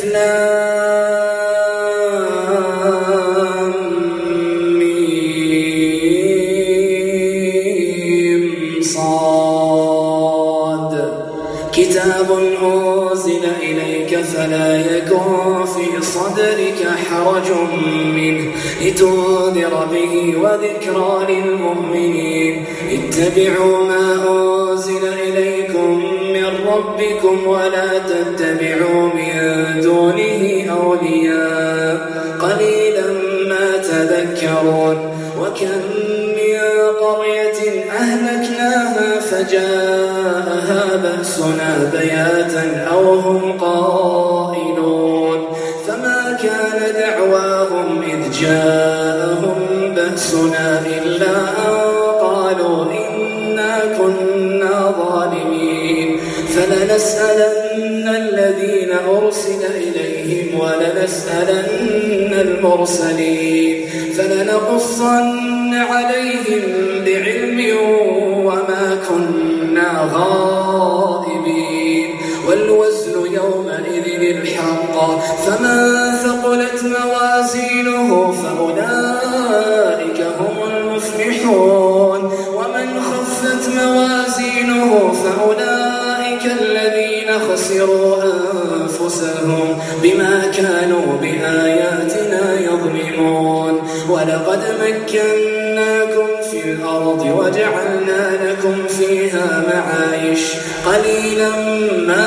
صاد كتاب أنزل إليك فلا يكن في صدرك حرج منه لتنذر به وذكرى للمؤمنين اتبعوا ما أنزل إليكم من ربكم ولا تتبعوا من دونه أولياء قليلا ما تذكرون وكم من قرية أهلكناها فجاءها بأسنا بياتا أو هم قائلون فما كان دعواهم إذ جاءهم بأسنا إلا أن قالوا إنا كنا ظالمين فلنسألن الذين أرسل إليهم ولنسألن المرسلين فلنقصن عليهم بعلم وما كنا غائبين والوزن يومئذ الحق فمن ثقلت موازينه فأولئك هم المفلحون ومن خفت موازينه فأولئك الذين خسروا أنفسهم بما كانوا بآياتنا يظلمون ولقد مكناكم في الأرض وجعلنا لكم فيها معايش قليلا ما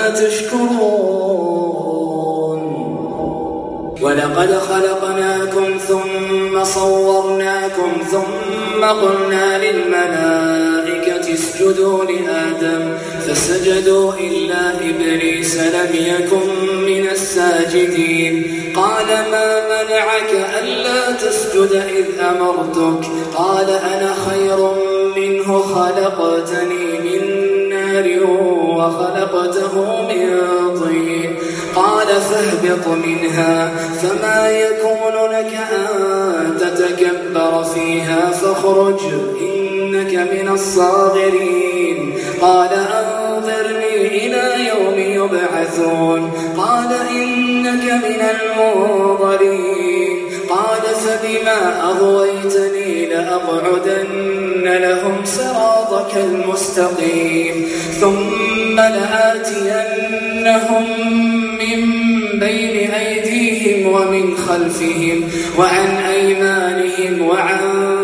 تشكرون ولقد خلقناكم ثم صورناكم ثم قلنا للملائكة اسجدوا لآدم فسجدوا إلا إبليس لم يكن من الساجدين قال ما منعك ألا تسجد إذ أمرتك قال أنا خير منه خلقتني من نار وخلقته من طين قال فاهبط منها فما يكون لك أن تتكبر فيها فاخرج إنك من الصاغرين قال أنظرني إلى يوم يبعثون قال إنك من المنظرين قال فبما أغويتني لأقعدن لهم صراطك المستقيم ثم لآتينهم من بين أيديهم ومن خلفهم وعن أيمانهم وعن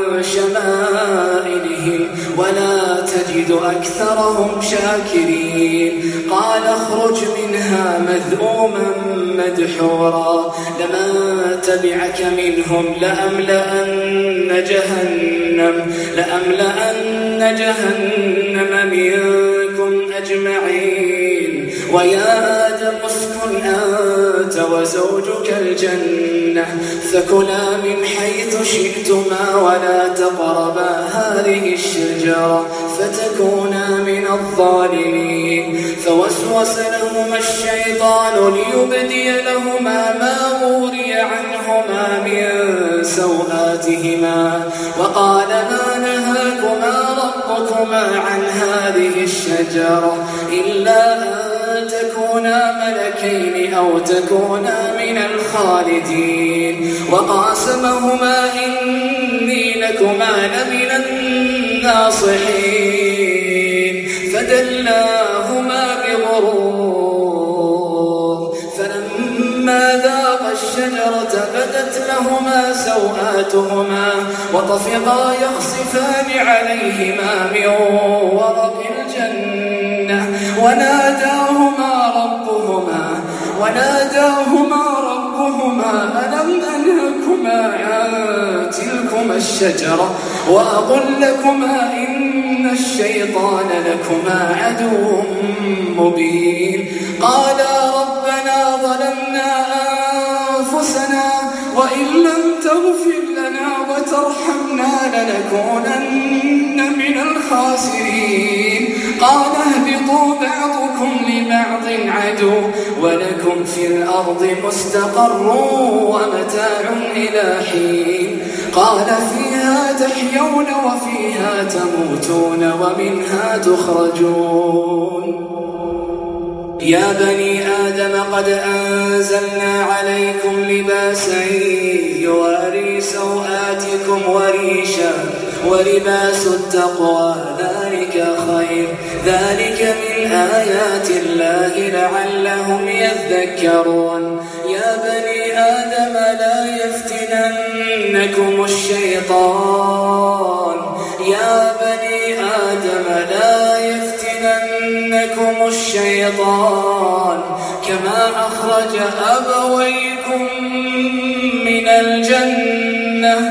شمائلهم ولا تجد أكثرهم شاكرين قال اخرج منها مذءوما مدحورا لمن تبعك منهم لأملأن جهنم منكم أجمعين ويا آدم اسكن أنت وزوجك الجنة فكلا من حيث شئتما ولا تقربا هذه الشجرة فتكونا من الظالمين فوسوس لهما الشيطان ليبدي لهما ما وري عنهما من سوآتهما وقال ما نهاكما ربكما عن هذه الشجرة إلا أن تكونا ملكين أو تكونا من الخالدين وقاسمهما إني لكما لمن الناصحين فدلاهما بغرور فلما ذاق الشجرة بدت لهما سوآتهما وطفقا يخصفان عليهما من ورق الجنة وناداهما ربهما ألم أنهكما عن تلكما الشجرة وأقل لكما إن الشيطان لكما عدو مبين قالا ربنا ظلمنا أنفسنا وإن لم تغفر لنا وترحمنا لنكونن من الخاسرين قال اهبطوا بعضكم لبعض عدو ولكم في الأرض مستقر ومتاع إلى حين قال فيها تحيون وفيها تموتون ومنها تخرجون يا بني آدم قد أنزلنا عليكم لباسا يواري سوآتكم وريشا ولباس التقوى ذلك خير ذلك من آيات الله لعلهم يذكرون يا بني آدم لا يفتننكم الشيطان يا بني آدم لا يفتننكم الشيطان كما أخرج أبويكم من الجنة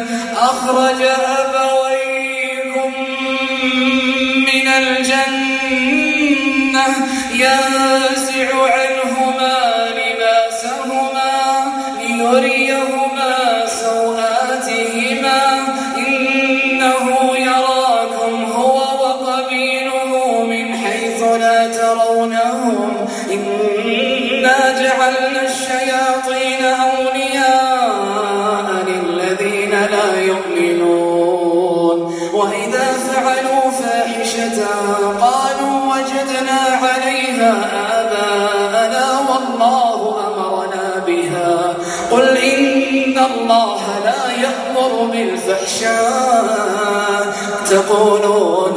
ينزع عنهما لباسهما ليريهما سوآتهما إنه يراكم هو وقبيله من حيث لا ترونهم إنا جعلنا الشياطين أولياء للذين لا يؤمنون وإذا فعلوا فاحشة قالوا وجدنا عليها آباءنا والله أمرنا بها قل إن الله لا يأمر بالفحشاء تقولون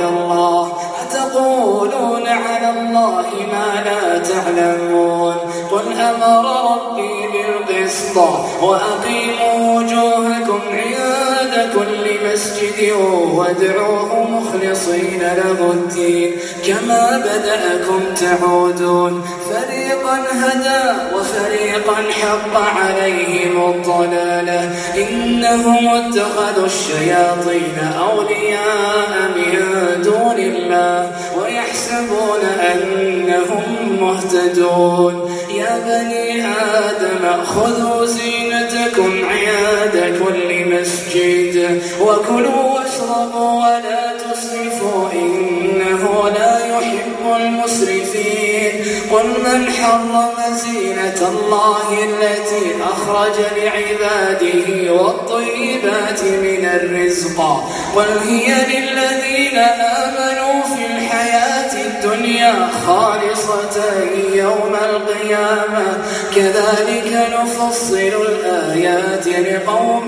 على الله ما لا تعلمون قل أمر ربي بالقسط وأقيموا وجوهكم عند كل مسجد وادعوه مخلصين له الدين كما بدأكم تعودون فريقا هدى وفريقا حق عليهم الضلالة إنهم اتخذوا الشياطين أولياء من دون الله ويحسبون أنهم مهتدون يا بني آدم خذوا زينتكم عند كل مسجد وكلوا واشربوا ولا تسرفوا إنه لا يحب المسرفين قل من حرم زينة الله التي أخرج لعباده والطيبات من الرزق قل هي للذين آمنوا في الحياة الدنيا خالصة يوم القيامة كذلك نفصل الآيات لقوم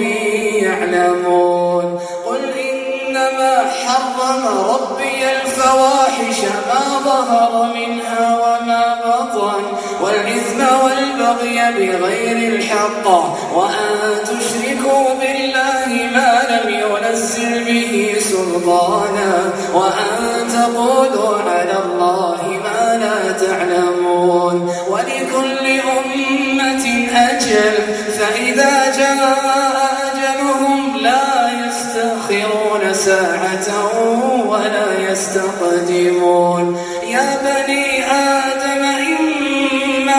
يعلمون قل إنما حرم ربي الفواحش ما ظهر منها وما بطن والإثم والبغي بغير الحق وأن تشركوا بالله ما لم ينزل به سلطانا وأن تقولوا على الله ما لا تعلمون ولكل أمة أجل فإذا جاء أجلهم لا يستأخرون ساعة ولا يستقدمون يا بني آدم إما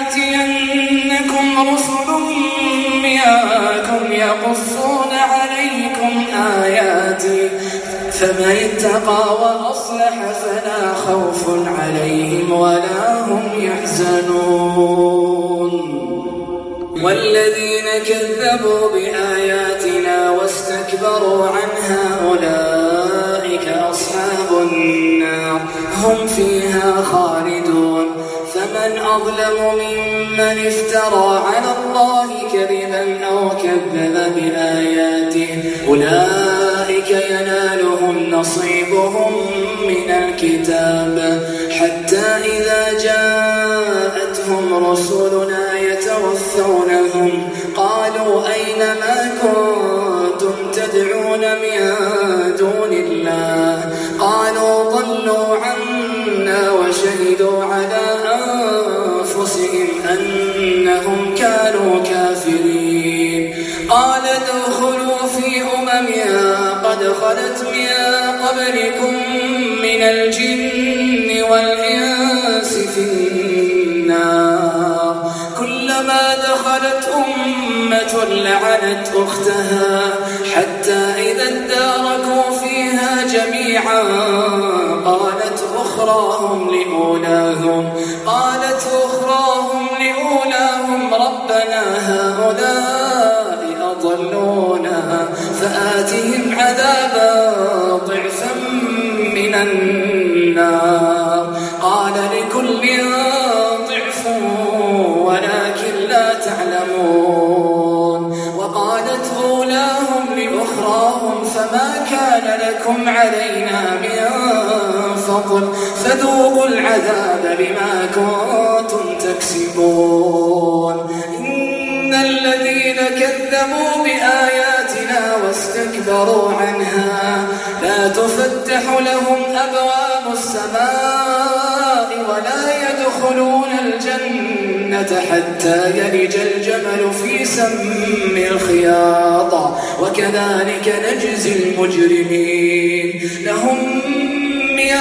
يأتينكم رسل منكم يقصون عليكم آياتي فمن اتقى وأصلح فلا خوف عليهم ولا هم يحزنون والذين كذبوا بآياتنا واستكبروا عنها أولئك أصحاب النار هم فيها خالدون فمن أظلم ممن افترى على الله كذبا أو كذب بآياته أولئك ينالهم نصيبهم من الكتاب حتى إذا جاءتهم رسلنا يتوفونهم قالوا أين ما كنتم تدعون من دون الله قالوا ضلوا عنا وشهدوا على أنفسهم أنهم كانوا كافرين قال ادخلوا في أمم قد خلت من قبلكم من الجن والإنس في النار كلما دخلت أمة لعنت أختها حتى إذا اداركوا فيها جميعا قالت أخراهم لأولاهم ربنا هؤلاء أضلونا فآتهم عذابا ضعفا من النار قال لكل يعلمون. وقالت أولاهم لأخراهم فما كان لكم علينا من فضل فذوقوا العذاب بما كنتم تكسبون. إن الذين كذبوا بآياتنا واستكبروا عنها لا تفتح لهم أبواب السماء ولا يدخلون الجنة حتى يلج الجمل في سم الخياط وكذلك نجزي المجرمين. لهم من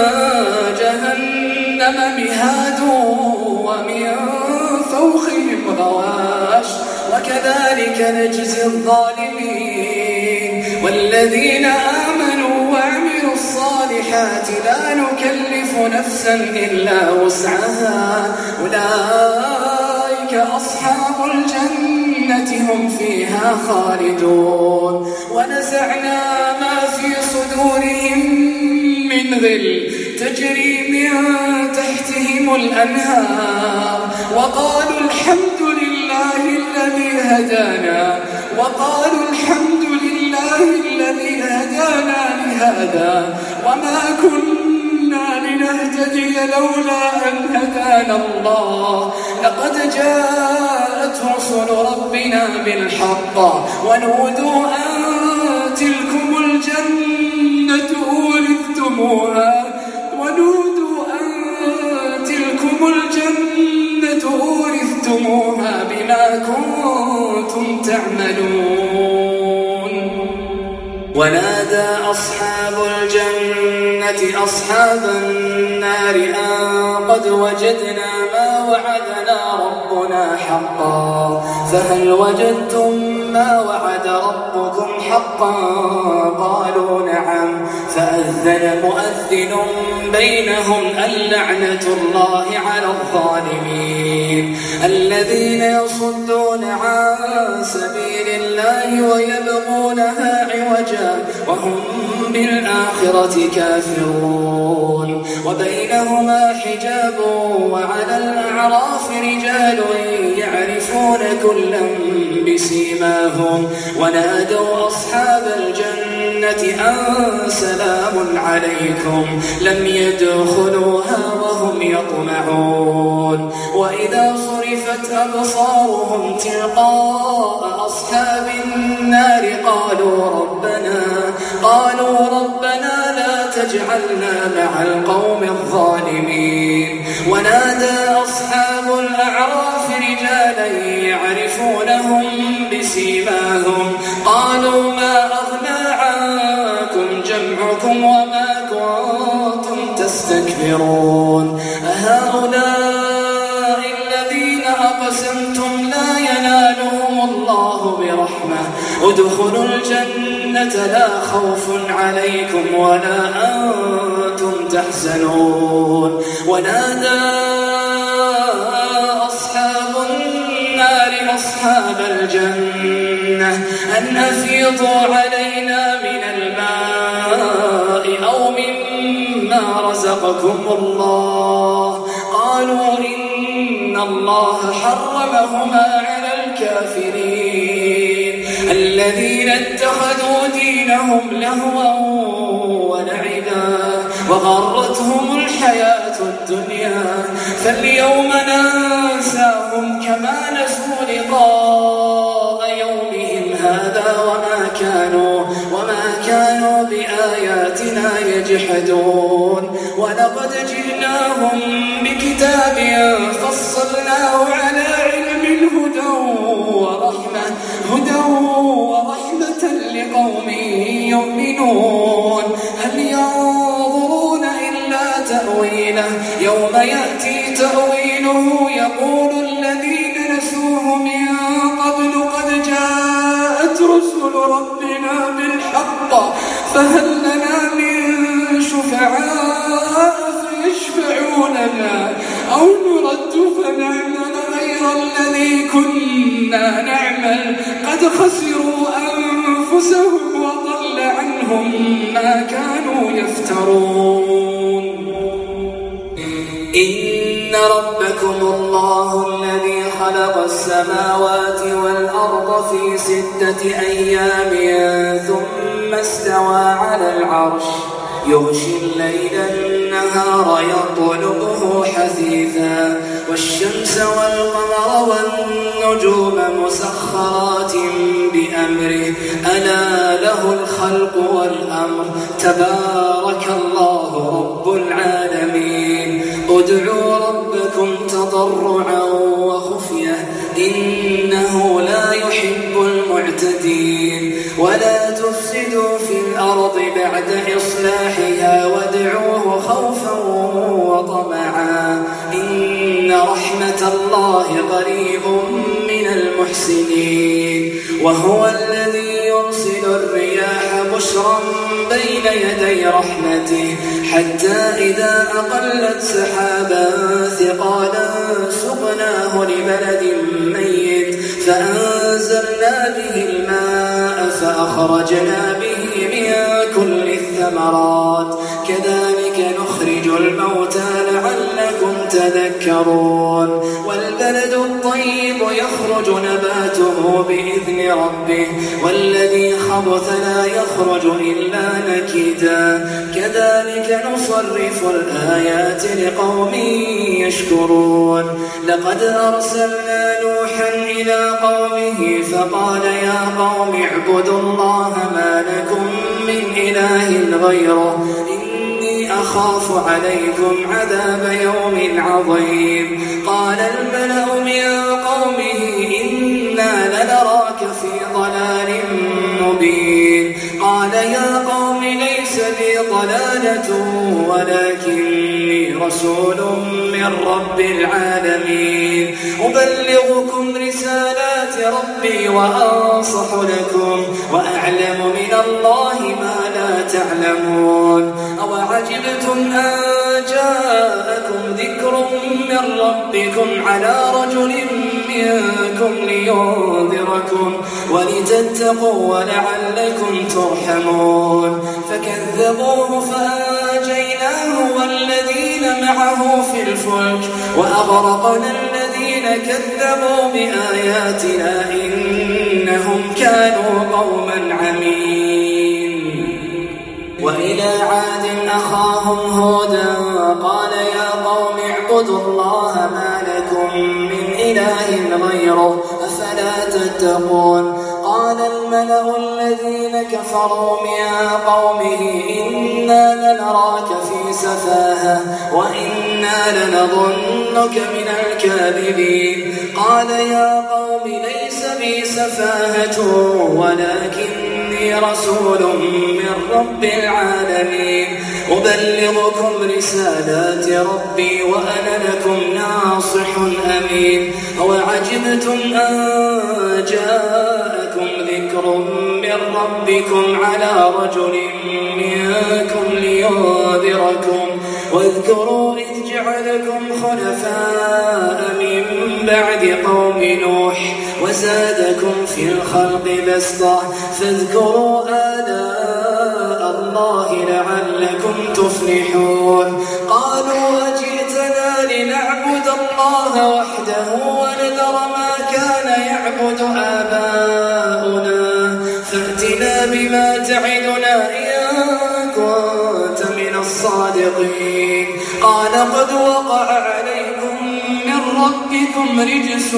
جهنم مهاد ومن فوقهم غواش وكذلك نجزي الظالمين. والذين آمنوا وعملوا الصالحات لا نكلف نفسا إلا وسعها أولئك أصحاب الجنة هم فيها خالدون. ونزعنا ما في صدورهم من غل تجري من تحتهم الأنهار وقالوا الحمد لله الذي هدانا لهذا وما كنا لنهتدي لولا أن هدانا الله لقد جاءت رسل ربنا بالحق ونودوا أن تلكم الجنة أورثتموها بما كنتم تعملون. ونادى أصحاب الجنة أصحاب النار أن قد وجدنا ما وعدنا ربنا حقا فهل وجدتم ما وعد ربكم حقا قالوا نعم فأذن مؤذن بينهم اللعنة الله على الظالمين الذين يصدون عن سبيل الله ويبغونها عوجا وهم بالآخرة كافرون. وبينهما حجاب وعلى الأعراف رجال يعرفون كلا بسيماهم ونادوا أصحاب الجنة أن سلام عليكم لم يدخلوها وهم يطمعون. وإذا صرفت أبصارهم تلقاء أصحاب النار قالوا ربنا لا تجعلنا مع القوم الظالمين. ونادى أصحاب الأعراف رجالا يعرفونهم بسيماهم قالوا ما أغنى عنكم جمعكم وما كنتم تستكبرون أهؤلاء الذين أقسمتم لا ينالهم الله برحمة ادخلوا الجنة لا خوف عليكم ولا أنتم تحزنون. ونادى أصحاب النار أصحاب الجنة أن أفيضوا علينا من الماء أو مما رزقكم الله قالوا إن الله حرمهما على الكافرين الذين اتخذوا دينهم لهوا ولعبا وغرتهم الحياة الدنيا فاليوم ننساهم كما نسوا لقاء يومهم هذا وما كانوا بآياتنا يجحدون. ولقد جئناهم بكتاب فصلناه على علم هدى ورحمة لقوم يؤمنون. هل ينظرون إلا تأويله يوم يأتي تأويله يقول الذين نسوه من قبل قد جاءت رسل ربنا بالحق فهل لنا من شفعاء فيشفعوا لنا أو نرد فنعمل غير الذي كنا نعمل قد خسروا أنفسهم وضل عنهم ما كانوا يفترون. إن ربكم الله الذي خلق السماوات والأرض في 6 أيام ثم استوى على العرش يغشي الليل النهار يطلبه حثيثا والشمس والقمر والنجوم مسخرات بأمره ألا له الخلق والأمر تبارك الله رب العالمين ادعوا ربكم تضرعا وخفية إنه لا يحب المعتدين ولا تفسدوا في الأرض بعد إصلاحها وادعوه خوفا وطمعا إن رحمة الله قريب من المحسنين وهو الذي يرسل الرياح بشرا بين يدي رحمته حتى إذا أقلت سحابا ثقالا سقناه لبلد ميت فأنزلنا به الماء فأخرجنا به من كل الثمرات كذلك نخرج الموتى لعلكم تذكرون والبلد الطيب يخرج نباته بإذن ربه والذي خبث لا يخرج إلا نكدا كذلك نصرف الآيات لقوم يشكرون لقد أرسلنا نوحا إلى قومه فقال يا قوم اعبدوا الله ما لكم من إله غيره إني أخاف عليكم عذاب يوم عظيم قال الملأ من قومه إنا لنراك في ضلال مبين قال يا قوم ليس بي ضلالة ولكني رسول من رب العالمين أبلغكم رسالات ربي وأنصح لكم وأعلم من الله ما لا تعلمون أوعجبتم أن جاءكم ذكر من ربكم على رجل منكم لينذركم ولتتقوا ولعلكم ترحمون فكذبوه فأنجيناه والذين معه في الفلك وأغرقنا الذين كذبوا بآياتنا إنهم كانوا قوما عمين وإلى عاد أخاهم هودا قال يا قوم اعبدوا الله ما لكم من إله غيره أفلا تتقون قال الملأ الذين كفروا من قومه إنا لنراك في سفاهة وإنا لنظنك من الكاذبين قال يا قوم ليس بي سفاهة ولكني رسول من رب العالمين أبلغكم رسالات ربي وأنا لكم ناصح أمين أوعجبتم أن جاءكم ذكر من ربكم على رجل منكم لينذركم واذكروا إذ جعلكم خلفاء من بعد قوم نوح وزادكم في الخلق بسطة فاذكروا آلاء الله لعلكم تفلحون قالوا أجئتنا لنعبد الله وحده ونذر ما كان يعبد آباؤنا فأتنا بما تعدنا إن كنت من الصادقين قال قد وقع عليكم من ربكم رجس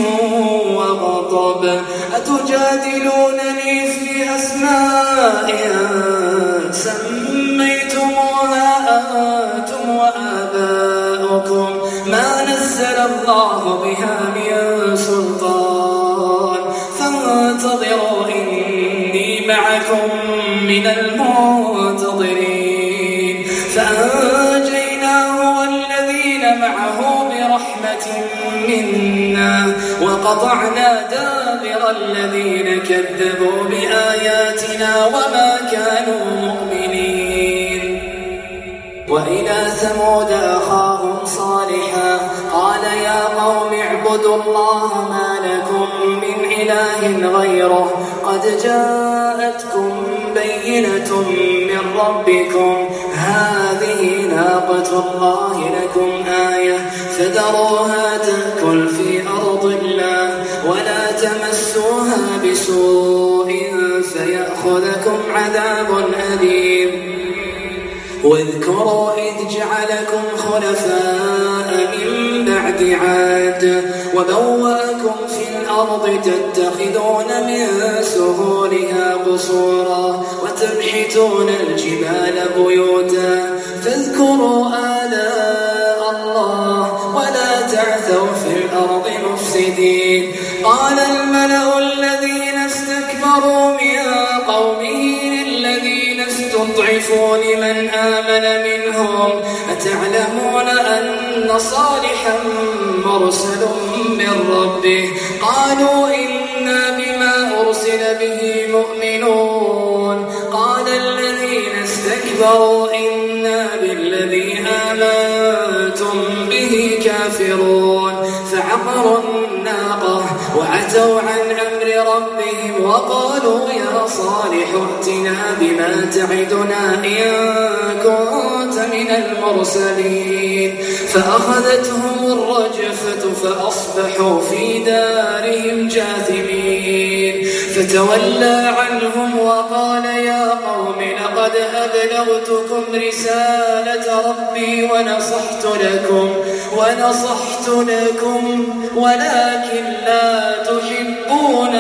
وغضب أتجادلونني في أسماء سميتموها أنتم وآباؤكم ما نزل الله بها من سلطان فانتظروا إني معكم من المنتظرين فأنجيناه والذين معه برحمة منا وقطعنا دابر الذين كذبوا بآياتنا وما كانوا مؤمنين وإلى ثمود أخاهم صالحا قال يا قوم اعبدوا الله ما لكم من إله غيره قد جاءتكم بينة من ربكم هذه ناقة الله لكم آية فذروها تأكل في أرض الله ولا تمسوها بسوء فيأخذكم عذاب أليم واذكروا إذ جعلكم خلفاء من بعد عاد وبوأكم في الأرض تتخذون من سهولها قصورا وتنحتون الجبال بيوتا فاذكروا آلاء الله ولا تعثوا في الأرض مفسدين قال الملأ الذين استكبروا من قومه للذين استضعفوا لمن آمن منهم أتعلمون أن صالحا مرسل من ربه قالوا إنا بما أرسل به مؤمنون قال الذين استكبروا إنا بالذي آمنتم به كافرون فعقروا الناقة وعتوا عن أمر ربهم وقالوا يا صالح ائتنا بما تعدنا إن كنت من المرسلين فأخذتهم الرجفة فأصبحوا في دارهم جاثمين فتولى عنهم وقال يا قوم لقد أبلغتكم رسالة ربي ونصحت لكم ولكن لا تحبون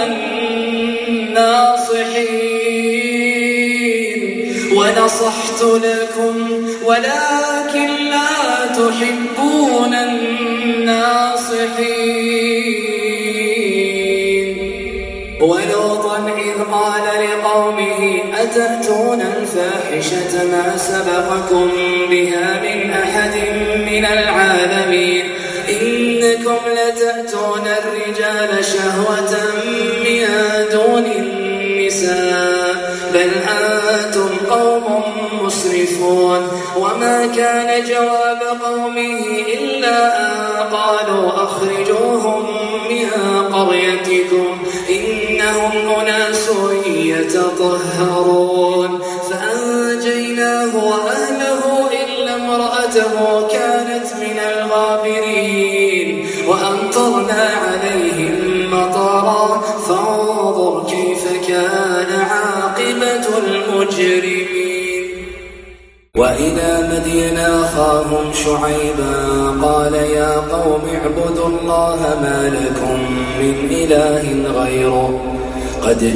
الناصحين ولوطا إذ قال لقومه أتأتون الفاحشة ما سبقكم بها من أحد من العالمين إنكم لتأتون الرجال شهوة من دون النساء بل أنتم قوم مسرفون وما كان جواب قومه إلا أن قالوا أخرجوهم من قريتكم إنهم أناس يتطهرون فأنجيناه وأهله إلا امرأته كانت من الغابرين وأمطرنا عليهم مطرا فانظر كيف كان عاقبة المجرمين وإلى مدين أخاهم شعيبا قال يا قوم اعبدوا الله ما لكم من إله غيره قد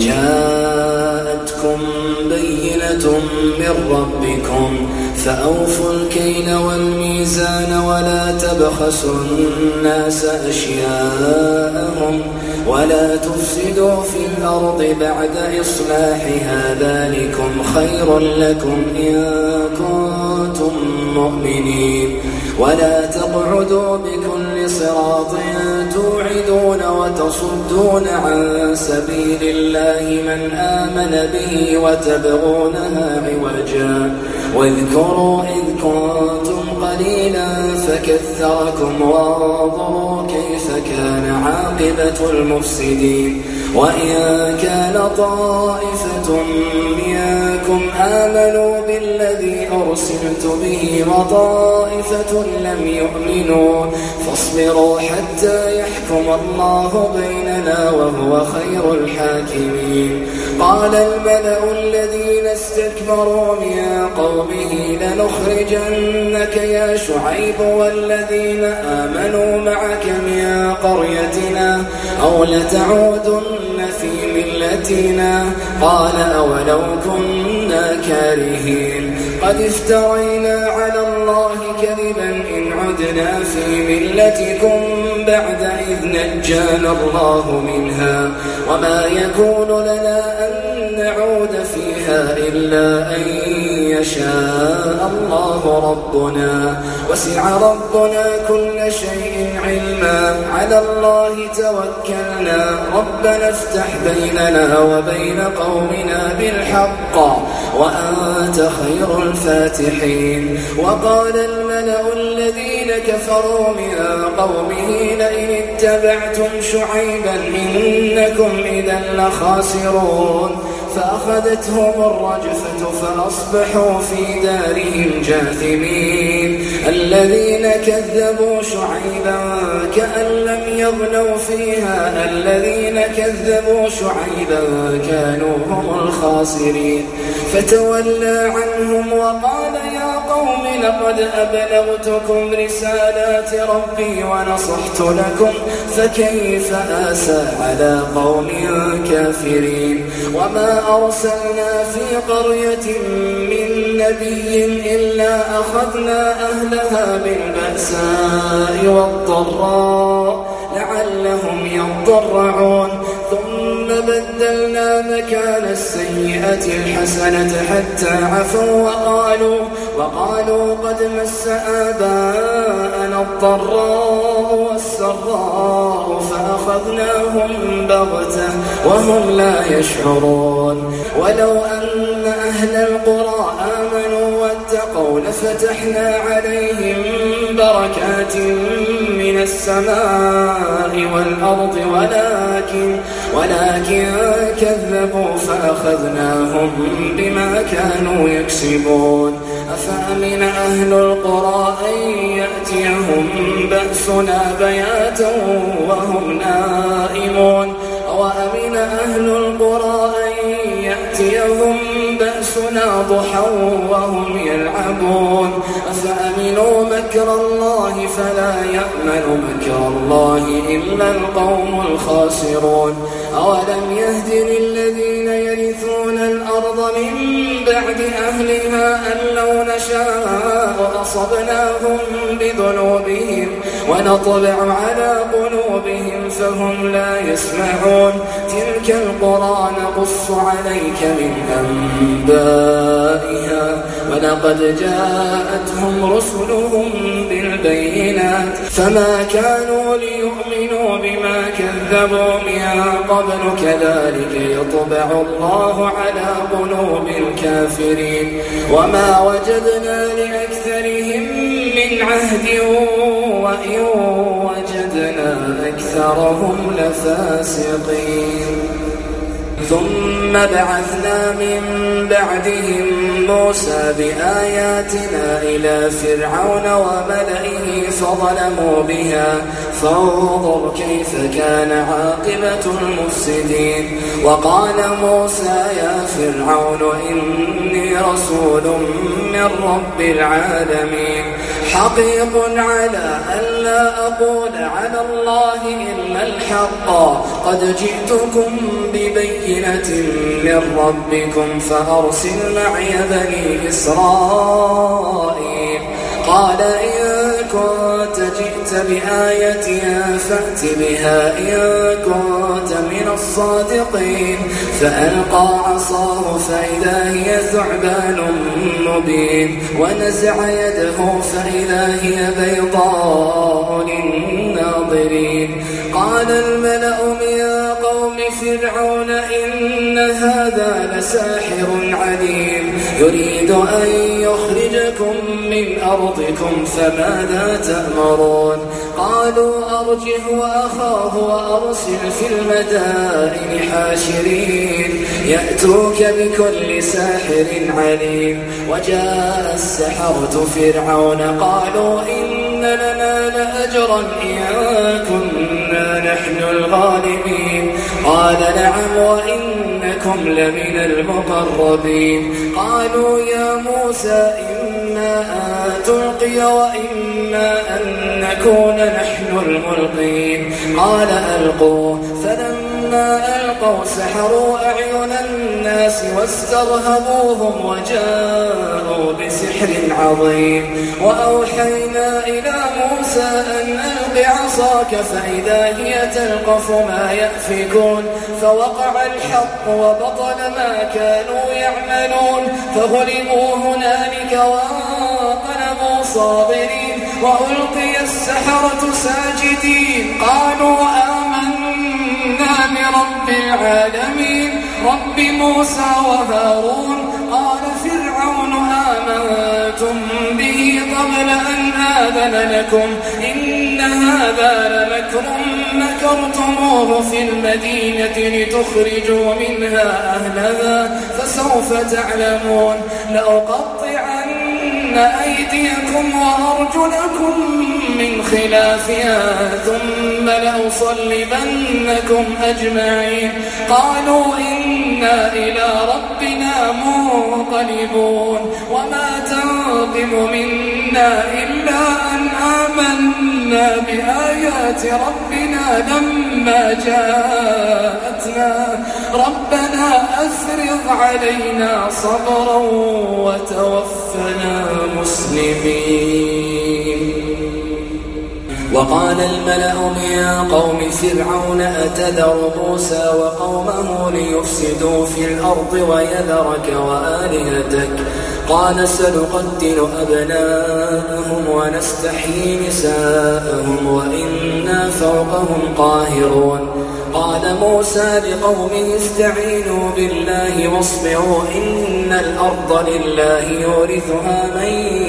جاءتكم بينة من ربكم فأوفوا الكيل والميزان ولا تبخسوا الناس أشياءهم ولا تفسدوا في الأرض بعد إصلاحها ذلكم خير لكم إن كنتم مؤمنين ولا تقعدوا بكل صراط توعدون وتصدون عن سبيل الله من آمن به وتبغونها عوجا واذكروا إذ كنتم قليلا فكثركم وانظروا كيف كان عاقبة المفسدين وإن كان طائفة منكم آمنوا بالذي أرسلت به وطائفة لم يؤمنوا فاصبروا حتى يحكم الله بيننا وهو خير الحاكمين قال الملأ الذين استكبروا من قومه لنخرجنك يا شعيب والذين آمنوا معك من قريتنا أو لتعودن في ملتنا قال أولو كنا كارهين قد افترينا على الله كذبا إن عدنا في ملتكم بعد إذ نجانا الله منها وما يكون لنا أن نعود فيها إلا أن يشاء الله ربنا وسع ربنا كل شيء علما على الله توكلنا ربنا افتح بيننا وبين قومنا بالحق وأنت خير الفاتحين وقال الملأ الذين كفروا من قومه لئن اتبعتم شعيبا إنكم إذا لخاسرون فأخذتهم الرجفة فأصبحوا في دارهم جاثمين الذين كذبوا شعيبا كأن لم يغنوا فيها الذين كذبوا شعيبا كانوا هم الخاسرين فتولى عنهم وقال يا قوم لقد أبلغتكم رسالات ربي ونصحت لكم فكيف آسى على قوم كافرين وما أرسلنا في قرية من نبي إلا أخذنا أهلها بالبأساء والضراء لعلهم يضرعون ثم بدلنا مكان السيئة الحسنة حتى عفوا وقالوا قد مس آباءنا الضراء والسراء فأخذناهم بغتة وهم لا يشعرون ولو أن أهل القرى آمنوا واتقوا لفتحنا عليهم بركات من السماء والأرض ولكن كذبوا فأخذناهم بما كانوا يكسبون أفأمن أهل القرى أن يأتيهم بأسنا بياتا وهم نائمون وأمن أهل القرى أن يأتيهم بأسنا ضحى وهم يلعبون أفأمنوا مكر الله فلا يأمن مكر الله إلا القوم الخاسرون أولم يهد للذين يرثون الأرض من بعد أهلها أن لو نشاء أصبناهم بذنوبهم ونطبع على قلوبهم فهم لا يسمعون تلك القرى نقص عليك من أنبائها ولقد جاءتهم رسلهم بالبينات فما كانوا ليؤمنوا بما كذبوا من قبل كذلك يطبع الله على قلوب الكافرين وما وجدنا لأكثرهم من عهد وإن وجدنا أكثرهم لفاسقين ثم بعثنا من بعدهم موسى بآياتنا إلى فرعون وملئه فظلموا بها فانظر كيف كان عاقبة المفسدين وقال موسى يا فرعون إني رسول من رب العالمين حقيق على أن لا أقول على الله إلا الحق قد جئتكم ببينة من ربكم فأرسل معي بني إسرائيل قال إن كنت جئت بآية فأت بها إن كنت من الصادقين فألقى عصاه فإذا هي ثعبان مبين ونزع يده فإذا هي بيضاء للناظرين قال الملأ من قوم فرعون إن هذا لساحر عليم يريد أن يخرجكم من أرضكم فماذا تأمرون قالوا أرجه وأخاه وأرسل في المدائن حاشرين يأتوك بكل ساحر عليم وجاء السحرة فرعون قالوا إن لنا لأجرا إن كنا نحن الغالبين قال نعم وإنكم لمن المقربين قالوا يا موسى إما أن تلقي وإما أن نكون نحن الملقين قال ألقوا فلما ألقوا سحروا أعين الناس واسترهبوهم وجاءوا بسحر عظيم وأوحينا إلى موسى أن ألق عصاك فإذا هي تلقف ما يأفكون فوقع الحق وبطل ما كانوا يعملون فغلبوا هنالك وانقلبوا صاغرين وألقي السحرة ساجدين قالوا آمنا برب العالمين رب موسى وهارون قال فرعون آمنتم أقسمتم به قبل أن آذن لكم إن هذا لمكر مكرتموه في المدينة لتخرجوا منها أهلها فسوف تعلمون لأقطعن أيديكم وأرجلكم من خلاف ثم لأصلبنكم أجمعين قالوا إنا إلى ربنا منقلبون وما تنقم منا إلا أن آمنا بآيات ربنا لما جاءتنا ربنا أفرغ علينا صبرا وتوفنا مسلمين. وقال الملأ من قوم فرعون أتذر موسى وقومه ليفسدوا في الأرض ويذرك وآلهتك قال سنقتل أبناءهم ونستحيي نساءهم وإنا فوقهم قاهرون. قال موسى لقومه استعينوا بالله واصبروا إن الأرض لله يورثها من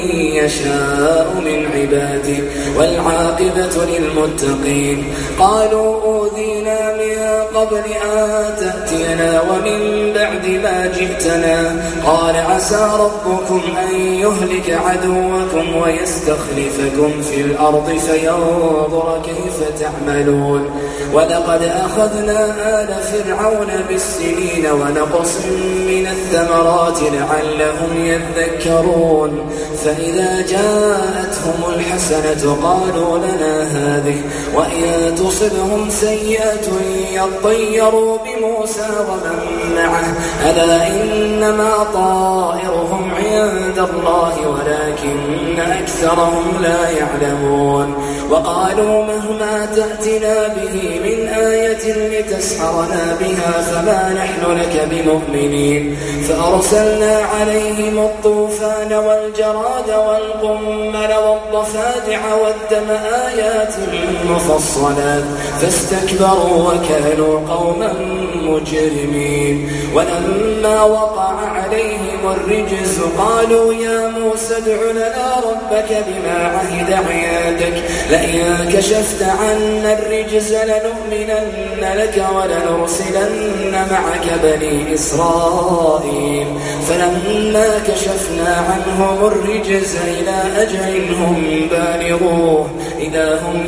يشاء من عباده والعاقبة للمتقين. قالوا أوذينا من قبل أن تأتينا ومن بعد ما جئتنا قال عسى ربكم أن يهلك عدوكم ويستخلفكم في الأرض فينظر كيف تعملون. ولقد أخذنا آل فرعون بالسنين ونقص من الثمرات لعلهم يذكرون فإذا جاءتهم الحسنة قالوا لنا هذه وإن تصبهم سيئة يطيروا بموسى ومن معه ألا إنما طائرهم عند الله ولكن أكثرهم لا يعلمون. وقالوا مهما تأتنا به من آية لتسحرنا بها فما نحن لك بمؤمنين. فأرسلنا عليهم الطوفان والجراد والقمل والضفادع والدم آيات مفصلات فاستكبروا وكانوا قوما مجرمين. ولما وقع عليهم الرجز قالوا يا موسى ادع لنا ربك بما عهد عندك لئن كشفت عنا الرجز لنؤمنن لك ولنرسلن معك بني إسرائيل. فلما كشفنا عنهم الرجز إلى أجل هم بالغوه إذا هم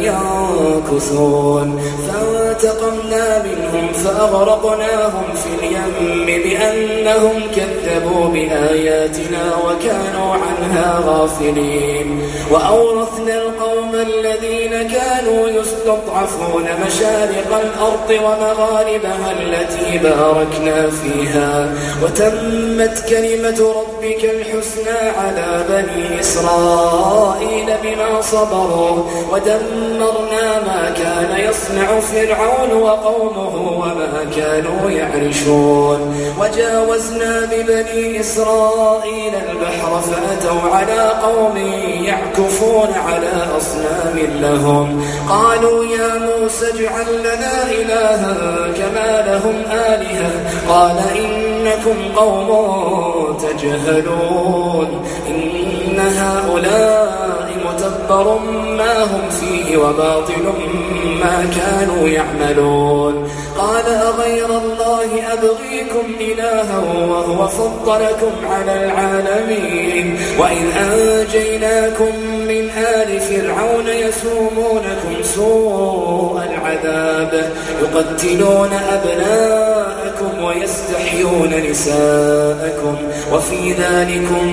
ينكثون فانتقمنا منهم فأغرقناهم في اليم بأنهم كذبوا بآياتنا وكانوا عنها غافلين. وأورثنا القوم الذين كانوا يستضعفون مشارق الأرض ومغاربها التي باركنا فيها وتمت كلمة ربك الحسنى على بني إسرائيل بما صبروا ودمرنا ما كان يصنع فرعون وقومه وما كانوا يعرشون. وجاوزنا ببني إسرائيل البحر فأتوا على قوم يعكفون على أصنام لهم قالوا يا موسى اجعل لنا إلها كما لهم آلهة قال إنكم قوم تجهلون إن هؤلاء متبر ما هم فيه وباطل ما كانوا يعملون. قال أغير الله أبغيكم إلها وهو فضلكم على العالمين وإن أنجيناكم من آل فرعون يسومونكم سوء العذاب يقتلون أبناءكم ويستحيون نساءكم وفي ذلكم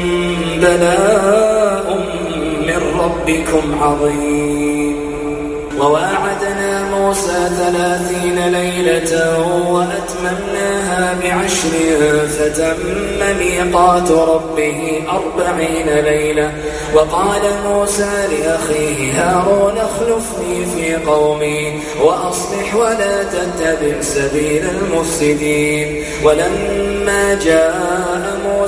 بلاء من ربكم عظيم. وواعدنا موسى 30 ليلة وأتممناها ب10 فتم ميقات ربه 40 ليلة. وقال موسى لأخيه هارون اخلفني في قومي وأصلح ولا تتبع سبيل المفسدين. ولما جاء موسى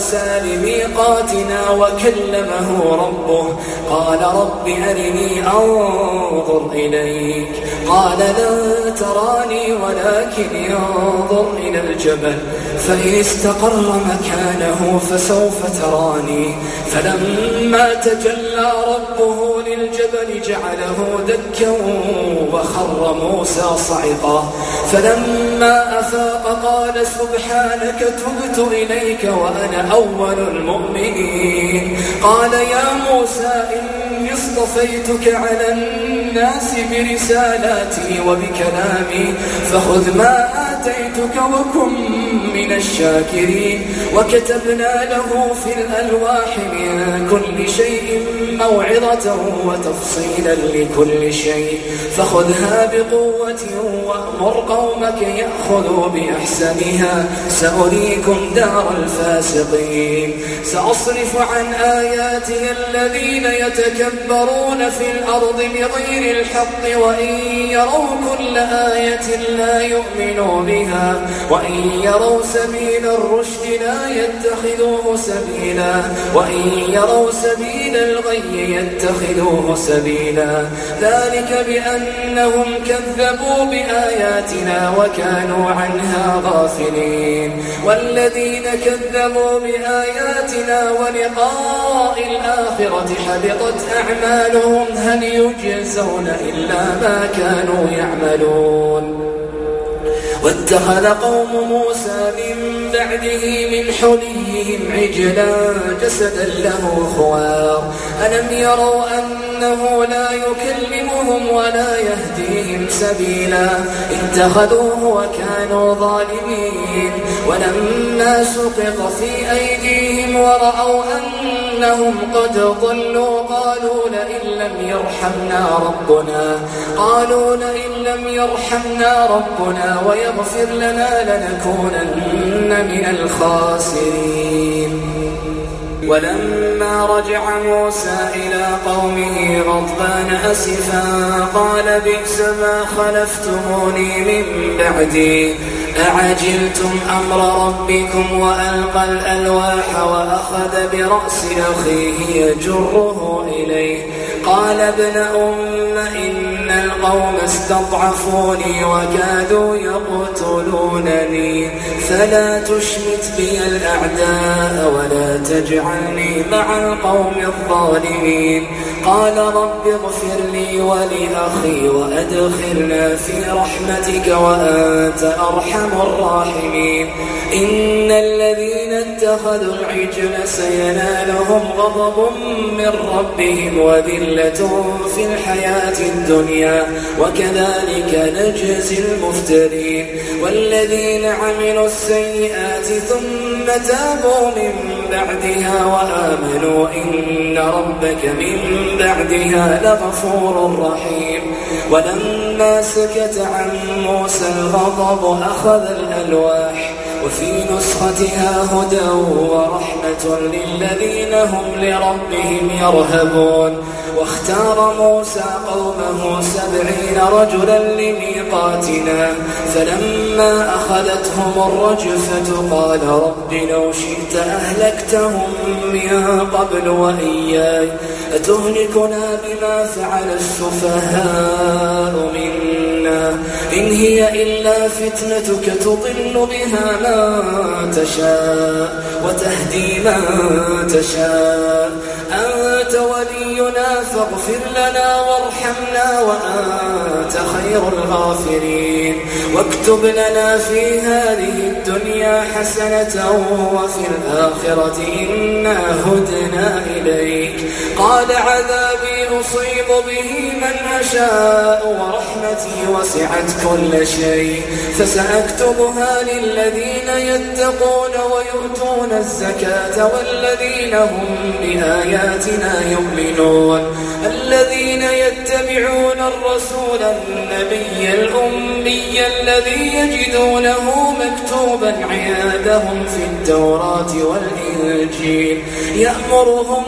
موسى لميقاتنا وكلمه ربه قال رب أرني أنظر إليك قال لن تراني ولكن انظر إلى الجبل فإن استقر مكانه فسوف تراني فلما تجلى ربه للجبل جعله دكا وخر موسى صعقا فلما أفاق قال سبحانك تبت إليك وأنا أول المؤمنين قال يا موسى إني اصطفيتك على الناس برسالاتي وبكلامي فخذ ما آتيتك وكن من الشاكرين وكتبنا له في الألواح من كل شيء موعظة وتفصيلا لكل شيء فخذها بقوة وأمر قومك يأخذوا بأحسنها سأريكم دار الفاسقين سأصرف عن آياتي الذين يتكبرون في الأرض بغير الحق وإن يروا كل آية لا يؤمنوا بها وإن يروا سبيل الرشد لا يتخذوه سبيلا وإن يروا سبيل الغي يتخذوه سبيلا ذلك بأنهم كذبوا بآياتنا وكانوا عنها غافلين والذين كذبوا بآياتنا ولقاء الآخرة حبطت أعمالهم هل يجزون إلا ما كانوا يعملون واتخذ قوم موسى من بعده من حليهم عجلا جسدا له خوار ألم يروا أنه لا يكلمهم ولا يهديهم سبيلا اتخذوه وكانوا ظالمين ولما سقط في أيديهم ورأوا أنهم قد ضلوا قالوا لئن لم يرحمنا ربنا ويغفر لنا لنكونن من الخاسرين ولما رجع موسى إلى قومه غضبان أسفا قال بئس ما خلفتموني من بعدي أعجلتم أمر ربكم وألقى الألواح وأخذ برأس أخيه يجره إليه قال ابن إن القوم استضعفوني وكادوا يقتلونني فلا تشمت بي الأعداء ولا تجعلني مع القوم الظالمين قال رب اغفر لي ولأخي وأدخلنا في رحمتك وأنت أرحم الراحمين إن الذين اتخذوا العجل سينالهم غضب من ربهم وذلة في الحياة الدنيا وكذلك نجزي المفترين والذين عملوا السيئات ثم تابوا من بعدها وآمنوا إن ربك من بعدها لغفور رحيم ولما سكت عن موسى الغضب أخذ الألواح وفي نسختها هدى ورحمة للذين هم لربهم يرهبون واختار موسى قومه 70 رجلا لميقاتنا فلما أخذتهم الرجفة قال رب لو شئت أهلكتهم من قبل وإياي أتهلكنا بما فعل السفهاء منا إن هي إلا فتنتك تضل بها من تشاء وتهدي من تشاء أنت ولينا فاغفر لنا وارحمنا وأنت خير الغافرين واكتب لنا في هذه الدنيا حسنة وفي الآخرة إنا هدنا إليك قال عذابي أصيب به من أشاء ورحمتي وسعت كل شيء فسأكتبها للذين يتقون ويؤتون الزكاة والذين هم بآياتنا يؤمنون الذين يتبعون الرسول النبي الأمي الذي يجدونه مكتوبا عندهم في التوراة والإنجيل يأمرهم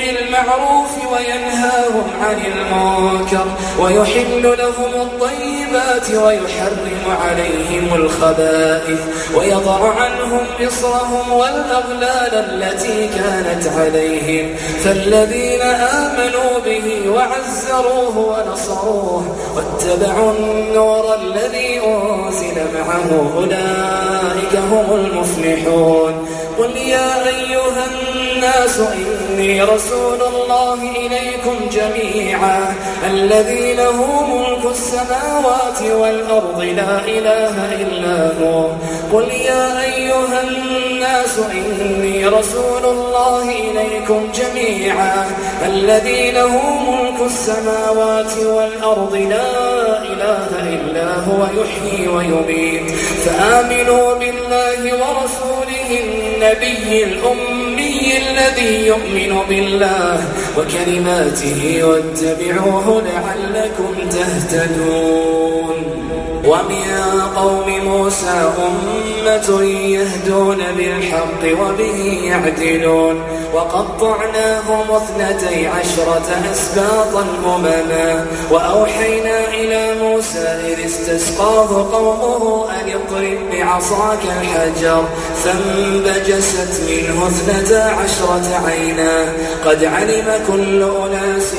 بالمعروف وينهاهم عن المنكر ويحل لهم الطيبات ويحرم عليهم الخبائث ويضع عنهم إصرهم والأغلال التي كانت عليهم فالذين آمنوا به وعزروه ونصروه واتبعوا النور الذي أنزل معه أولئك هم المفلحون. قل يا أيها الناس إني رسول الله إليكم جميعا الذي له ملك السماوات والأرض لا إله إلا هو. قل يا أيها الناس إني رسول الله إليكم جميعا الذي له ملك السماوات والأرض لا إله إلا هو يحيي ويميت فآمنوا بالله ورسوله النبي الأمي الذي يؤمن بالله وكلماته واتبعوه لعلكم تهتدون. ومن قوم موسى أمة يهدون بالحق وبه يعدلون وقطعناهم 12 أسباطا أمما وأوحينا إلى موسى إذ استسقاه قومه أن اضرب بعصاك الحجر فانبجست منه 12 عينا قد علم كل أناس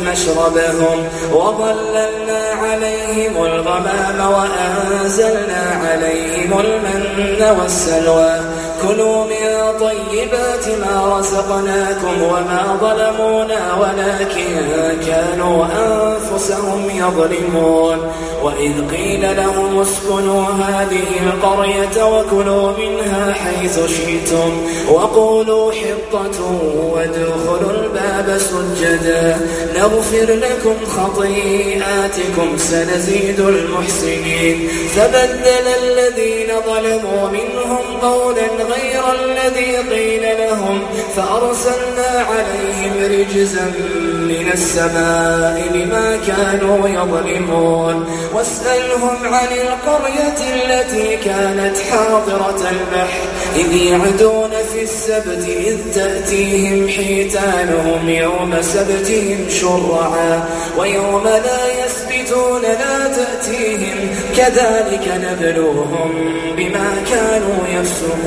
مشربهم وظللنا عليهم الغمام وأنزلنا عليهم المن والسلوى كلوا من طيبات ما رزقناكم وما ظلمونا ولكن كانوا أنفسهم يظلمون. وإذ قيل لهم اسكنوا هذه القرية وكلوا منها حيث شئتم وقولوا حطة وادخلوا الباب سجدا نغفر لكم خطيئاتكم سنزيد المحسنين. فبدل الذين ظلموا منهم قولا غير الذي قيل لهم فأرسلنا عليهم رجزا من السماء بما كانوا يظلمون. واسألهم عن القرية التي كانت حاضرة البحر إذ يعدون في السبت إذ تأتيهم حيتانهم يوم سبتهم شرعا ويوم لا يسبتون لا تأتيهم كذلك نبلوهم بما كانوا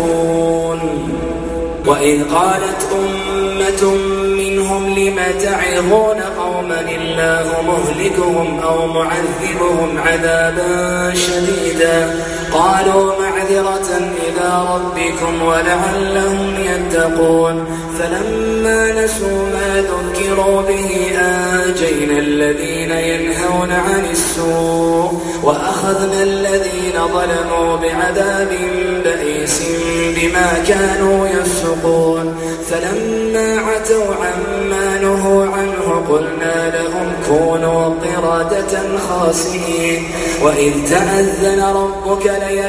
يفسقون. وإذ قالت أمة منهم لم تعظون قوما الله مهلكهم أو معذبهم عذابا شديدا قالوا معذرة إلى ربكم ولعلهم يتقون. فلما نسوا ما ذكروا به أنجينا الذين ينهون عن السوء وأخذنا الذين ظلموا بعذاب بئيس بما كانوا يفسقون. فلما عتوا عما نهوا عنه قلنا لهم كونوا قردة خاسئين. وإذ تأذن ربك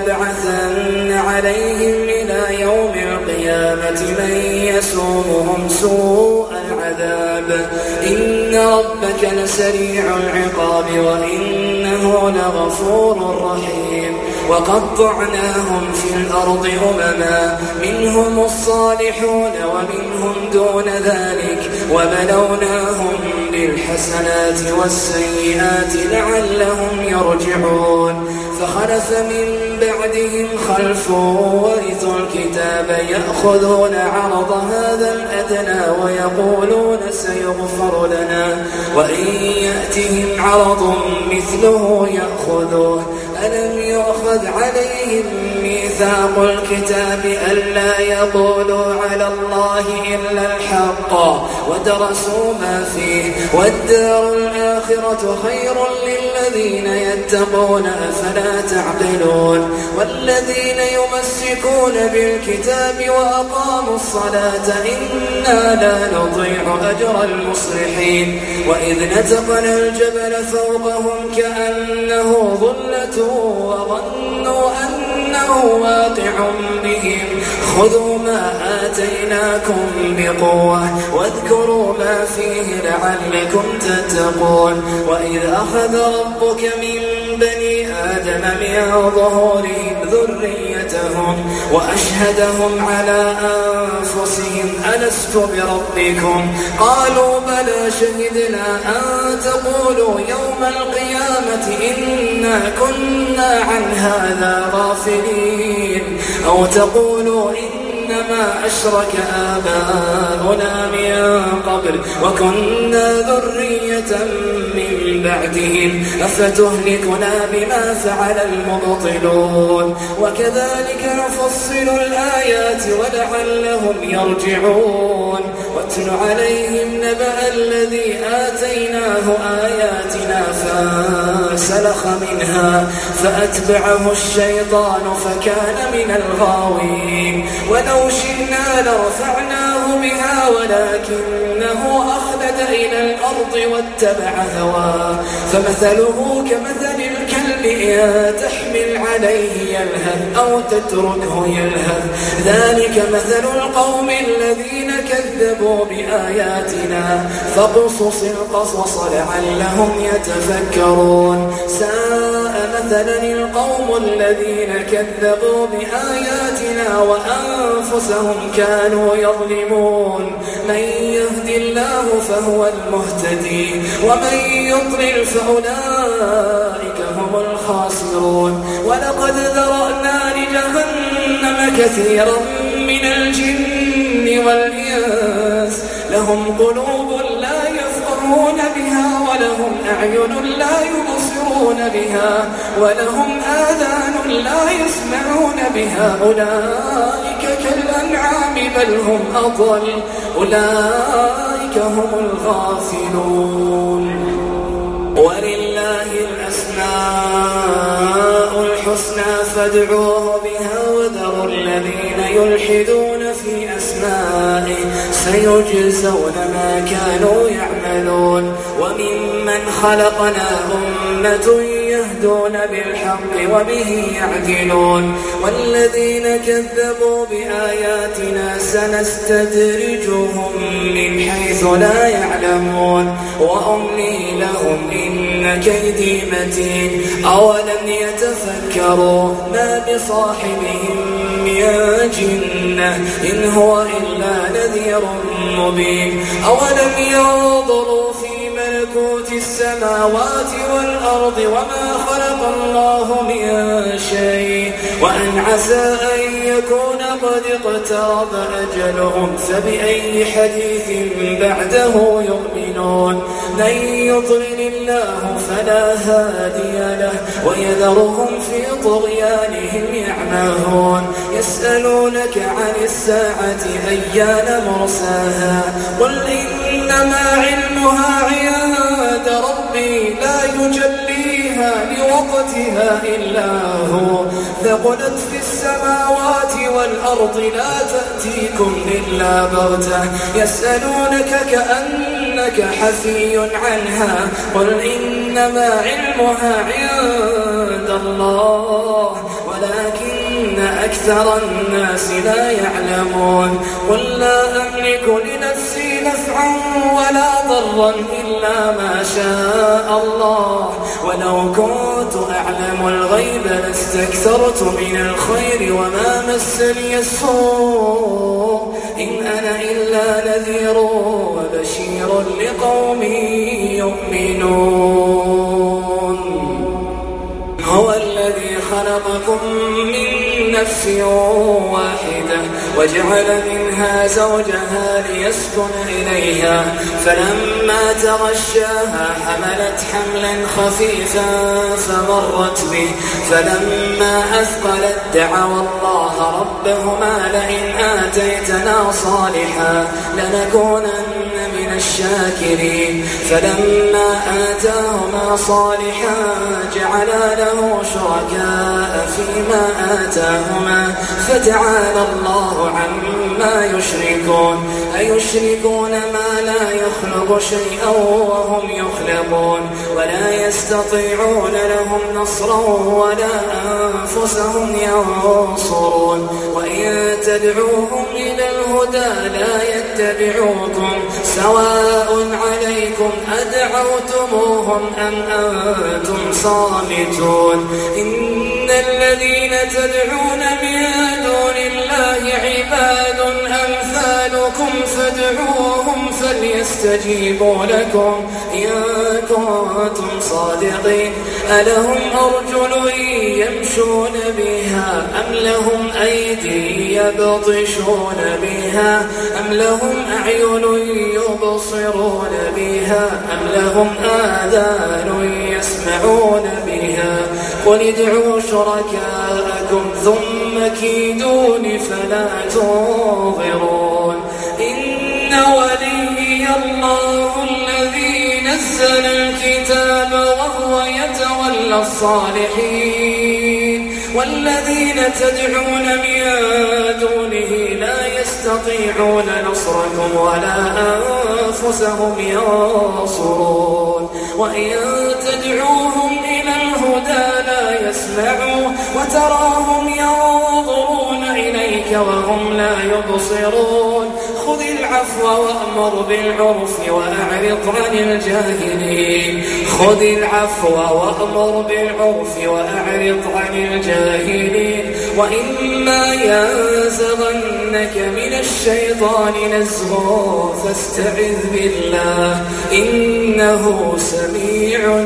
ليبعثن عليهم إلى يوم القيامة من يسومهم سوء العذاب إن ربك لسريع العقاب وإنه لغفور رحيم. وقطعناهم في الأرض أمما منهم الصالحون ومنهم دون ذلك وبلوناهم بالحسنات والسيئات لعلهم يرجعون. فخلف من بعدهم خلف ورثوا الكتاب يأخذون عرض هذا الأدنى ويقولون سيغفر لنا وإن يأتهم عرض مثله يأخذوه. ألم يؤخذ عليهم ميثاق الكتاب ألا يقولوا على الله إلا الحق ودرسوا ما فيه والدار الآخرة خير للذين يتقون أفلا تعقلون. والذين يمسكون بالكتاب وأقاموا الصلاة إنا لا نضيع أجر المصلحين. وإذ نتقنا الجبل فوقهم كأنه ظلة وظنوا أنه واقع بهم خذوا ما آتيناكم بقوة واذكروا ما فيه لعلكم تتقون. وإذ أخذ ربك من بني آدم آدم من ظهورهم ذريتهم وأشهدهم على أنفسهم ألست بربكم قالوا بلى شهدنا أن تقولوا يوم القيامة إنا كنا عن هذا غافلين أو تقولوا إنما أشرك آباؤنا من قبل وكنا ذرية من بعدهم أفتهلكنا بما فعل المبطلون وكذلك نفصل الآيات ولعلهم يرجعون واتل عليهم نبأ الذي آتيناه آياتنا فانسلخ منها فأتبعه الشيطان فكان من الغاوين ولو شئنا لرفعناه بها ولكنه أخلد إلى الأرض واتبع هواه فمثله كمثل الكلب إن تحمل عليه يلهث أو تتركه يلهث ذلك مثل القوم الذين كذبوا بآياتنا فاقصص القصص لعلهم يتفكرون ساء مثلا القوم الذين كذبوا بآياتنا وأنفسهم كانوا يظلمون من يهد الله فهو المهتدي ومن يضلل فأولئك هم الخاسرون ولقد ذرأنا لجهنم كثيرا من الجن والإنس لهم قلوب لا يفقهون بها ولهم أعين لا يبصرون بها ولهم آذان لا يسمعون بها أولئك كالأنعام بل هم أضل أولئك هم الغافلون ولله الأسماء الحسنى فادعوه بها وذروا الذين يلحدون في أسمائه سيجزون ما كانوا يعملون وممن خلقنا أمة يهدون بالحق وبه يعدلون والذين كذبوا بآياتنا سنستدرجهم من حيث لا يعلمون وأملي لهم إن كيدي متين أولم يتفكروا ما بصاحبهم من جنة إن هو إلا نذير مبين أولم ينظروا في ملكوت السماوات والأرض وما خلق الله من شيء وأن عسى أن يكون قد اقترب أجلهم فبأي حديث بعده يؤمنون من يضلل الله فلا هادي له ويذرهم في طغيانهم يعمهون يسألونك عن الساعة أيان مرساها قل إنما علمها عند ربي لا يجليها لوقتها إلا هو ثقلت في السماوات والأرض لا تأتيكم إلا بغتة يسألونك كأنك حفي عنها قل إنما علمها عند الله ولكن أكثر الناس لا يعلمون قل لا أملك لنفسي نفعا ولا ضرا إلا ما شاء الله ولو كنت أعلم الغيب لاستكثرت من الخير وما مسني السوء إن أنا إلا نذير وبشير لقوم يؤمنون هو الذي خلقكم من نفس واحدة وجعل منها زوجها ليسكن إليها فلما تغشاها حملت حملا خفيفا فمرت به فلما أثقلت دعوا الله ربهما لئن آتيتنا صالحا لنكونن من الشاكرين فلما آتاهما صالحا جعلا له شركاء فيما آتاهما فتعالى الله عما يشركون أيشركون ما لا يخلق شيئا وهم يخلقون ولا يستطيعون لهم نصرا ولا أنفسهم ينصرون وإن تدعوهم إلى الهدى لا يتبعون يتبعوكم سواء عليكم أدعوتموهم أم أنتم صامتون إن الذين تدعون من دون الله عباد أمثالكم فادعوهم فليستجيبوا لكم إن كنتم صادقين ألهم أرجل يمشون بها أم لهم أيدي يبطشون بها أم لهم أعين يبصرون بها أم لهم آذان يسمعون بها قل ادعوا شركاءكم ثم كيدون فلا تنظرون إن وليي الله الذي نزل الكتاب وهو يتولى الصالحين والذين تدعون من دونه لا يستطيعون نصركم ولا أنفسهم ينصرون وإن تدعوهم إلى الهدى لا يسمعوا وتراهم ينظرون إليك وهم لا يبصرون خذ العفو وأمر بالعرف وأعرض عن الجاهلين خذ العفو وأمر بالعرف وأعرض عن الجاهلين وإما ينزغنك من الشيطان نزغ فاستعذ بالله إنه سميع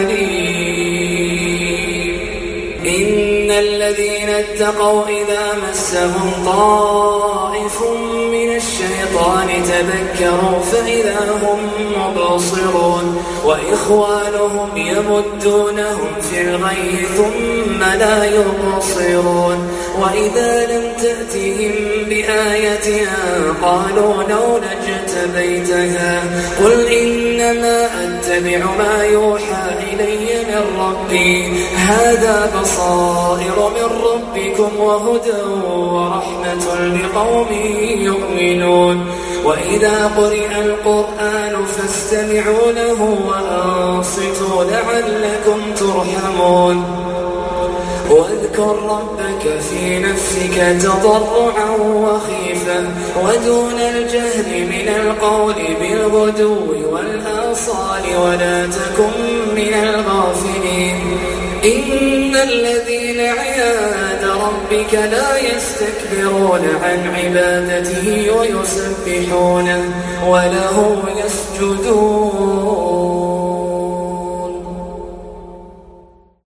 عليم إن الذين اتقوا إذا مسهم طائف من الشيطان تذكروا فإذا هم مبصرون وإخوانهم يمدونهم في الغي ثم لا يبصرون وإذا لم تأتهم بآية قالوا لولا اجتبيتها قل إنما أتبع ما يوحى إلي من ربي هذا بصائر من ربكم وهدى ورحمة لقوم يؤمنون وإذا قرئ القرآن فاستمعوا له وأنصتوا لعلكم ترحمون واذكر ربك في نفسك تضرعا وخيفا ودون الجهل من القول بالغدو والآصال ولا تكن من الغافلين إن الذين عند ربك لا يستكبرون عن عبادته ويسبحونه وله يسجدون